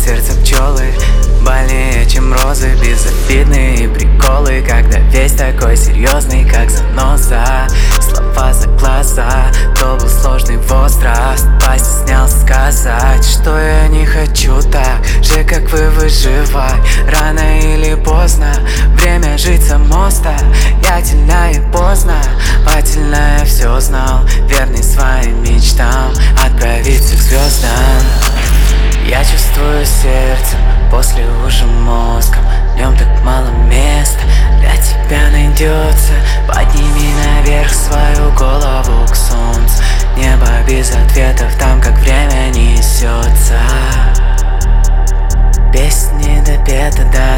сердце пчелы больнее, чем розы. Безобидные приколы, когда весь такой серьезный, как заноза. Слова за глаза, то был сложный возраст. Постеснялся сказать, что я не хочу так же, как вы, выживать. Рано или поздно время жить самостоятельно и познавательно. Я все знал, верный своим мечтам, отправиться к звездам. Я чувствую сердцем, после уже мозгом. В нем так мало места, для тебя найдется. Подними наверх свою голову к солнцу. Небо без ответов, там как время несется. Песни допета до